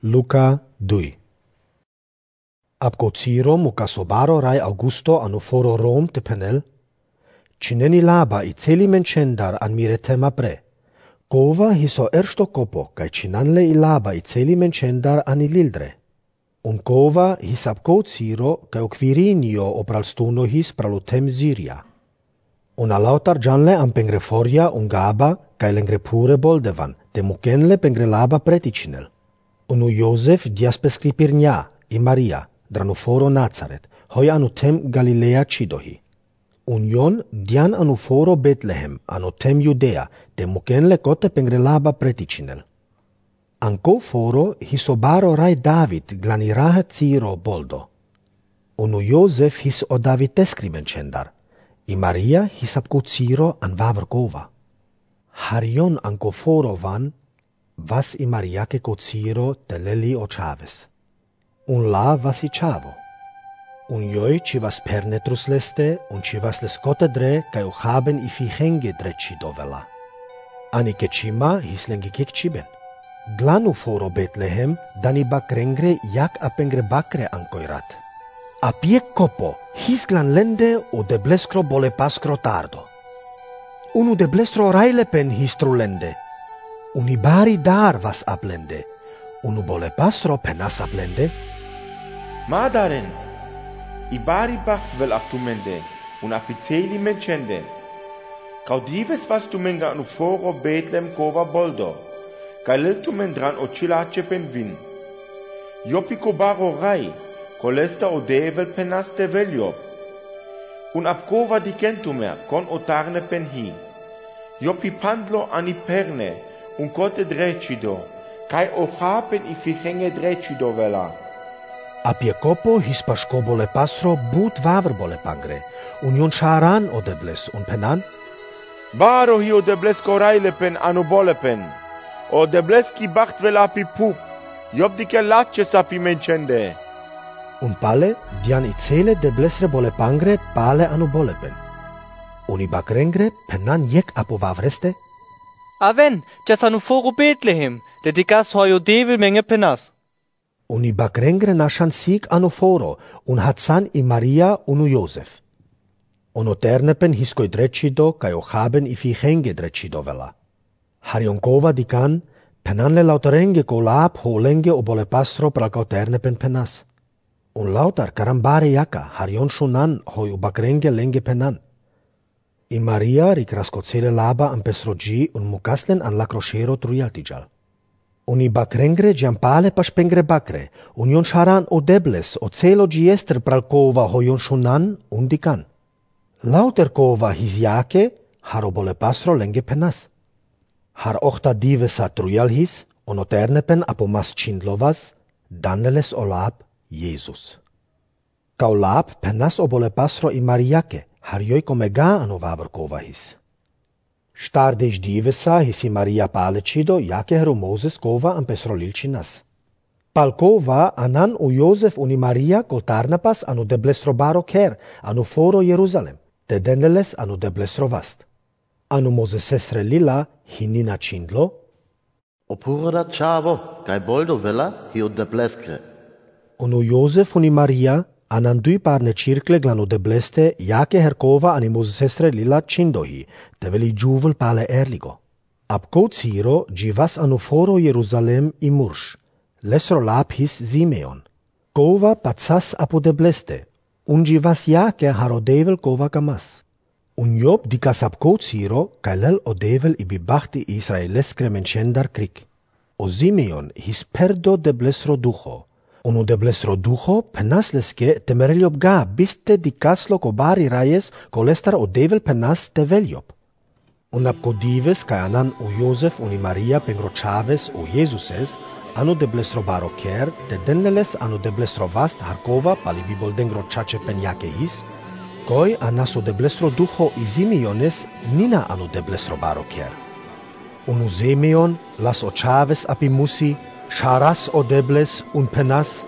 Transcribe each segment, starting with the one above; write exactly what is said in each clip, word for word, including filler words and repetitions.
Luca due. Ab Ciro mucasobaro rai Augusto anu foro Rom te penel, cineni laba i celi mencendar an miretema pre. Cova hiso ersto copo, cae cinanle i laba i celi mencendar an ilildre. Un cova his ab Ciro, cae o Quirinio opral stuno his pralutem Siria. Una lautar janle am pengreforia un gaba, cae lengre pure boldevan, te mucenle pengre laba preticinel. Unu Iosef dias prescripirnia, i Maria, dranu foro Nazaret, hoi anu tem Galilea cidohi. Union dian anu foro Bethlehem, anu tem Judea, te mucenle cote pengre laba preticinel. Anco foro hisobaro rai David glaniraha Ciro boldo. Unu Iosef his o David escrimencendar, i Maria his ab Ciro an vaver cova. Harion anco foro van, vas i Maria che Ciro te leli o chaves. Un la vas i chavo. Un ioi ci vas pernetrus leste, un ci vas lescote dre, cae o haben i fichenge dre cidovela. Ani che cima his lengi kik ciben. Glanu foro Bethlehem, dani bakrengre jak apengre bakre ancoirat. Apiec copo, his glan lende o de blescro bole pascro tardo. Unu de blestro raile pen his trulende. Uni bari dar vas aplende. Unu bole pasro penas aplende. Madaren, i bari bacht vel aptumende, un apiceli mencende. Caudives vas tu menga anu foro Bethlehem cova boldo. Cael tu mendran o cilace pen vin. Iopico baro rai, colesta o devel penas te velio. Un apcova di kentumer, con otarne pen hi. Iopi pandlo ani perne, un cote drecido, cae o hapen i fichenge drecido vela. Apie copo his pascobole pasro but vaverbole pangre, union charan o debles un penan? Baro hi o debles coraile pen anu bole pen, o debles ki bacht vela pi pu, job di ke lace sapi mencende. Un pale dian i cele deblesre bole pangre pale anu bole pen. Uni bakrengre penan jek apo vavreste? Aven, jas anu foro Bethlehem, dedicas hoio devil menge penas. Uni bakrengre nashan sig anu foro, un hatsan i Maria unu Iosef. Uno ternepen hiskoi drecido, cae o haben i fichenge drecido vela. Harionkova dican, penanle lautarenge co laap holenge o bole pastro pralcau ternepen penas. Un lautar carambare jaka, harion shunan hoi u bakrenge lenge penan. I Maria ricrascocele laba am pesrogi un mucaslen an la crocero truialtijal. Uni bakrengre giampale paspengre bakre, union charan o debles o celo giester pral cova hoion shunan undican. Lauter cova hisiake, haro bole pastro lenge penas. Har ochta divesa truial his, ono ternepen apomas chindlovas, danneles olab Jesus. Caulab penas o bole pastro i Mariake, harioi come ga anu vaver cova his. Stardej divesa his i Maria palecido, jake heru Moses cova am pesrolil cinas. Pal cova anan u Iosef uni Maria col tarnapas anu deblestro baro ker, anu foro Jerusalem, te denneles anu deblestro vast. Anu Moses esre lila hinina cindlo, Opura chavo, cae boldo vela hi o deblescre. Unu Iosef uni Maria anan dui parne circle glanu debleste, jake hercova ani Moses esre lila cindohi, te veli giuvel pale erligo. Ab Ciro givas anu foro Jerusalem i mursh, lesro lap his Simeon. Cova patsas apo debleste, un givas jake haro devel cova camas. Un job dicas ab Ciro, caelel o devel i bibachti Israelescre mencendar cric. O Simeon his perdo deblesro ducho, unu deblesro ducho penas lesque temereliop ga biste dicas loco bari raies colestar o devel penas te veliop. Un ab codives ca anan u Iosef uni Maria pengro chaves o Jesuses, anu deblesro baro ker, te denleles anu deblesro vast harcova pali bibol dengro chache penjake his, Coi anas o deblestro ducho i Simeones nina anu deblestro baro ker. Unu Simeon las o chaves apimusi, charas o debles un penas.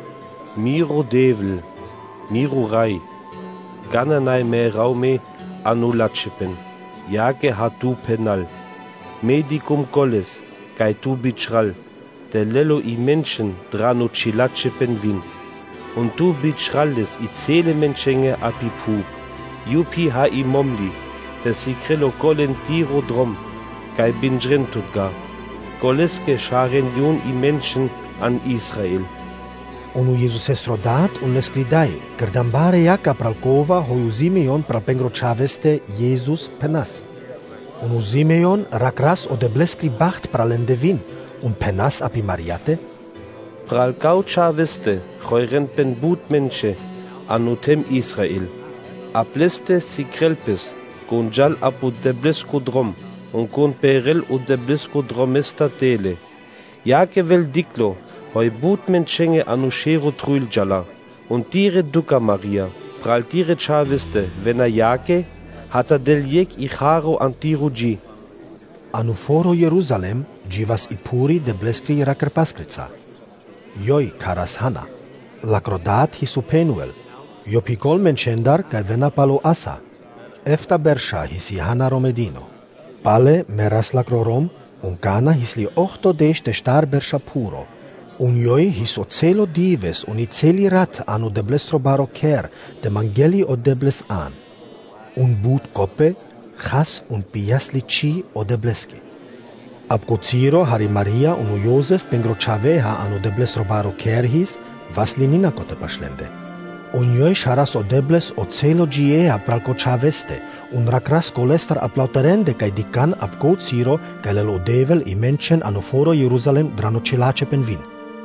Miro devel, miro rai, gananai me raume anu lachepen, jage hatu penal, medicum coles, cae tu bichral, der lelo i menschen drano chilachepen vin. Und du bit schraldes i zele menschenge api pu. Jupi ha i momli, der si krelo kolen tiro drom, kai binjrentutga. Koleske sharen jun i menschen an Israel. Onu Jesus es rodat un lescridai, cerdambare iaca pral cova hoiu Simeon pral pengro chaveste Jesus penas. Onu Simeon racras o de blescri bacht pral endevin, un penas api Mariate? Pral kau chaveste, choiren pen but menche, anutem Israel. Apleste si krelpes, gonjal apud de blescu drom, un con perel ud de blescu dromesta tele. Iaque vel diclo, hoi but menchenge anushero truiljala, und tire duca Maria, pral tire chaveste, vena iaque, hata del iec icharo antiru gi. Anuforo Jerusalem, givas ipuri de blescri rakerpaskrica. Ioi caras hana, lacrodat hisu penuel, io picol mencendar cae vena palo asa, efta bersha hisi hana romedino, pale meras lacrorom, un cana hisli ochto desh de star bersha puro, un ioi his o celo dives un i celi rat anu debles robaro ker, de mangeli o debles an, un but cope, chas un pias lici o debleski. Abcociro hari Maria unu Josef pengro chaveha anu debles robaro ker his, vas linina cote paslende. Un ioi sharas o debles o celo giea pralco chaveste, un racras colestar aplauterende cae dican abcociro cae lelo devel i menchen anu foro Jerusalem drano cilace penvin.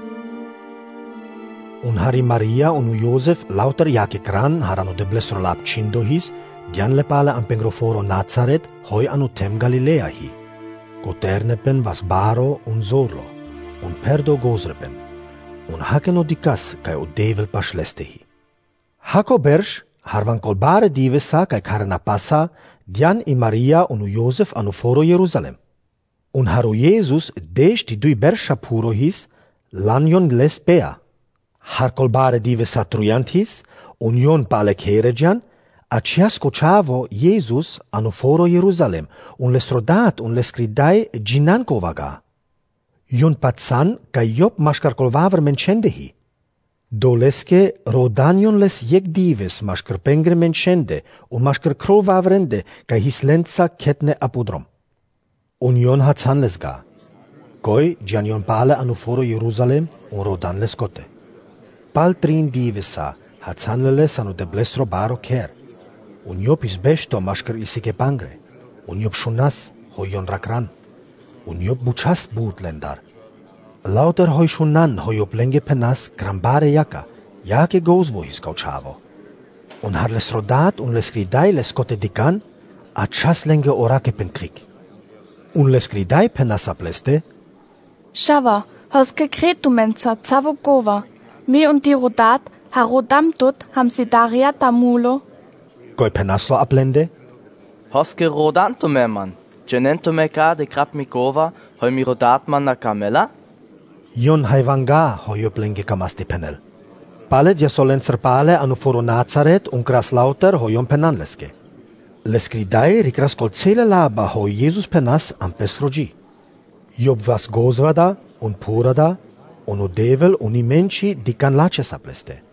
Un hari Maria unu Josef lauter iace cran harano debles rolap cindo his, dian le pale an pengro foro Nazaret hoi anu tem Galilea hi. Coternepen vas baro un zorlo, un perdo gozrepen, un haceno dicas cae o devel paslestehi. Hako bersh, harvan colbare divesa cae carna passa, dian i Maria unu Josef anu foro Jerusalem. Un haru Jesus desh ti dui bersha puro his, lanion les bea. Har colbare divesa truiant his, union pale ceregian, aciasco chavo Jesus anu foro Jerusalem, un les rodat un les cridai ginanco vaga. Ion patsan ca iop mascar colvaver mencendehi. Doleske rodanion les jek dives mascar pengre mencende, un mascar crovavrende ca his lenza ketne apudrom. Union hatsan lesga. Koi gianion pale anu foro Jerusalem, un rodan les cote. Pal trin divesa hatsan les anu de blesro baro ker. Un iop is besto mascar isike pangre, un iop shunas hoion rakran, un iop buchas butlendar. Lauter hoi shunan hoi iop lenge penas grambare yaka, yake goes vo his cauchavo. Un har les rodat un les cridai les cote dican, a chas lenge orake pen krik. Un les cridai penas apleste, Shava, hos gekretu mensa cavo gova, mi und die rodat ha rodamtut ham si daria tamulo, Goi penaslo aplende, Hoske rodanto me man, genento me ca de crap mikova, hoi mi rodat man na camela? ion haivanga hoi iop lenge camasti penel. Pale dia solenzer pale anu foro Nazaret un cras lauter hoi ion penanleske. Les cridai ricras col cele laba hoi Jesus penas am pesrogi. Iop vas gozrada un purada, unu devel un imenci dican laces apleste.